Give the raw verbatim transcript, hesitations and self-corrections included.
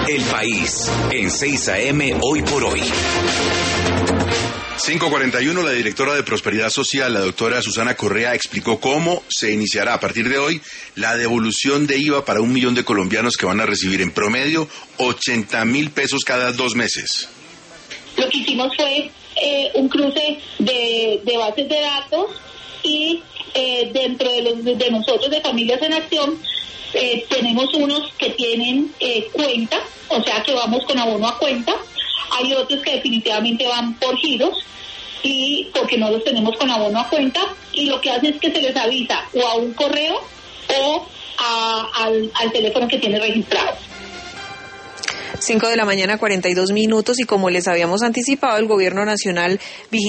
El País, en seis A M Hoy por Hoy. cinco cuarenta y uno, la directora de Prosperidad Social, la doctora Susana Correa, explicó cómo se iniciará a partir de hoy la devolución de I V A para un millón de colombianos que van a recibir en promedio ochenta mil pesos cada dos meses. Lo que hicimos fue eh, un cruce de, de bases de datos y eh, dentro de, los, de nosotros de Familias en Acción eh, tenemos unos que tienen eh, cuenta, o sea que vamos con abono a cuenta. Hay otros que definitivamente van por giros y porque no los tenemos con abono a cuenta, y lo que hace es que se les avisa o a un correo o a, al, al teléfono que tiene registrado. cinco de la mañana, cuarenta y dos minutos, y como les habíamos anticipado, el Gobierno Nacional vigila